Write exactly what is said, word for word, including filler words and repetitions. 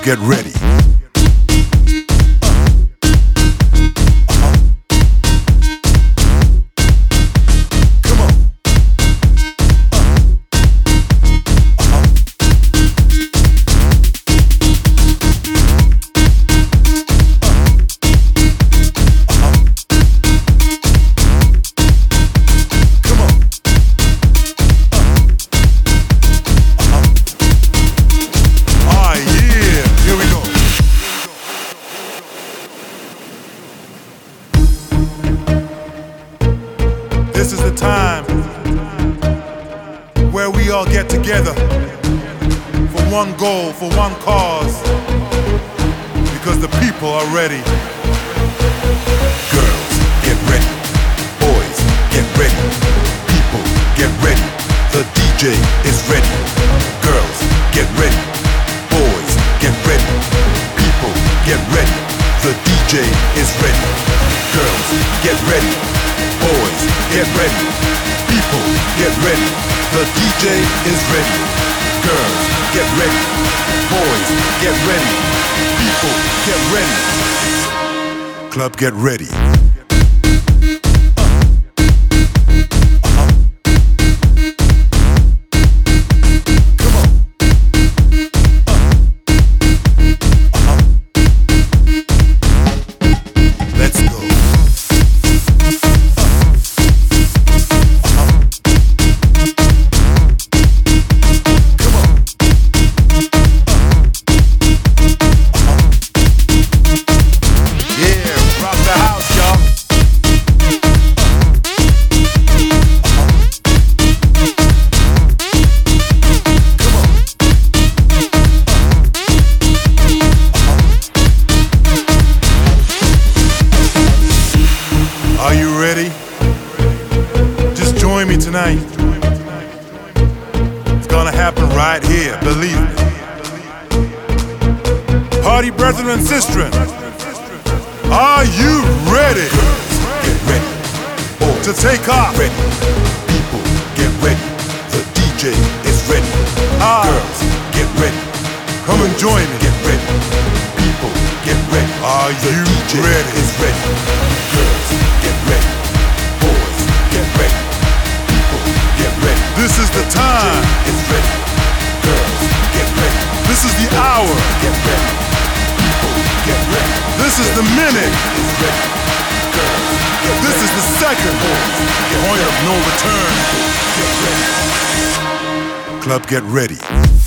get ready. This is the time where we all get together for one goal, for one cause, because the people are ready. Girls, get ready. Boys, get ready. People, get ready. The D J is ready. Girls, get ready. Boys, get ready. People, get ready. The D J is ready. Girls, get ready. Boys, get ready. People, get ready. The D J is ready. Girls, get ready. Boys, get ready. People, get ready. Club, get ready. Are you ready? Just join me tonight. It's gonna happen right here, believe me. Party brethren and sistren, are you ready? Get ready. Boys, to take off. Ready. People, get ready. The D J is ready. Ah. Girls, get ready. Come and join me. Get ready. People, get ready. Are you the D J ready? Is ready. Girls, get ready. Boys, get ready. People, get ready. This is the time. It's ready. Girls, get ready. This is the hour. Get ready. People, get ready. This is the minute. It's ready. Girls, get this ready. Is the second. Boys, point ready. Of no return. Get ready. Club, get ready.